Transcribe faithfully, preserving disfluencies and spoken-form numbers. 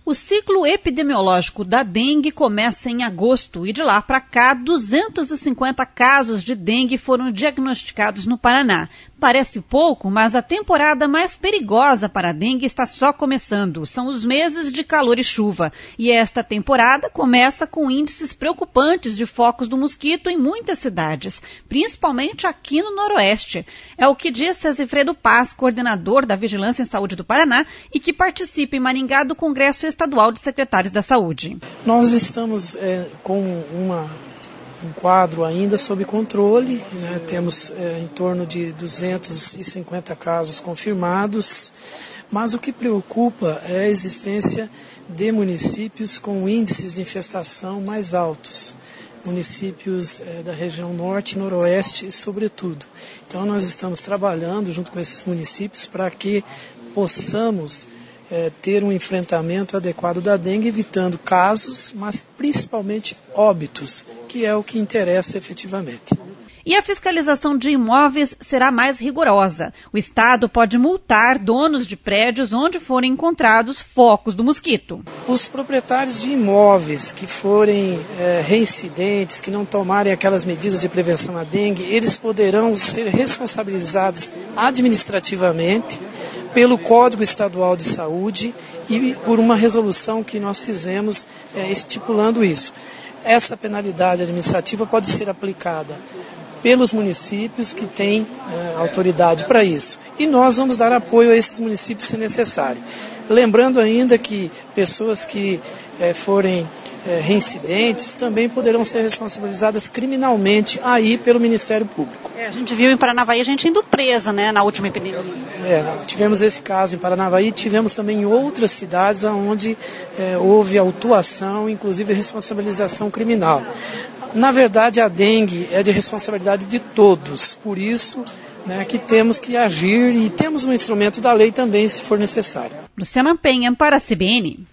O ciclo epidemiológico da dengue começa em agosto e de lá para cá, duzentos e cinquenta casos de dengue foram diagnosticados no Paraná. Parece pouco, mas a temporada mais perigosa para a dengue está só começando. São os meses de calor e chuva. E esta temporada começa com índices preocupantes de focos do mosquito em muitas cidades, principalmente aqui no Noroeste. É o que disse Zifredo Paz, coordenador da Vigilância em Saúde do Paraná e que participa em Maringá do Congresso Estadual de Secretários da Saúde. Nós estamos é, com uma... um quadro ainda sob controle, né? Temos é, em torno de duzentos e cinquenta casos confirmados, mas o que preocupa é a existência de municípios com índices de infestação mais altos, municípios é, da região norte e noroeste, sobretudo. Então nós estamos trabalhando junto com esses municípios para que possamos É, ter um enfrentamento adequado da dengue, evitando casos, mas principalmente óbitos, que é o que interessa efetivamente. E a fiscalização de imóveis será mais rigorosa. O Estado pode multar donos de prédios onde forem encontrados focos do mosquito. Os proprietários de imóveis que forem é, reincidentes, que não tomarem aquelas medidas de prevenção à dengue, eles poderão ser responsabilizados administrativamente pelo Código Estadual de Saúde e por uma resolução que nós fizemos é, estipulando isso. Essa penalidade administrativa pode ser aplicada pelos municípios que têm é, autoridade para isso. E nós vamos dar apoio a esses municípios se necessário. Lembrando ainda que pessoas que é, forem é, reincidentes também poderão ser responsabilizadas criminalmente aí pelo Ministério Público. É, a gente viu em Paranavaí gente indo presa, né, na última epidemia. É, tivemos esse caso em Paranavaí, tivemos também em outras cidades onde é, houve autuação, inclusive responsabilização criminal. Na verdade, a dengue é de responsabilidade de todos, por isso né, que temos que agir e temos um instrumento da lei também, se for necessário. Luciana Penha, para a C B N.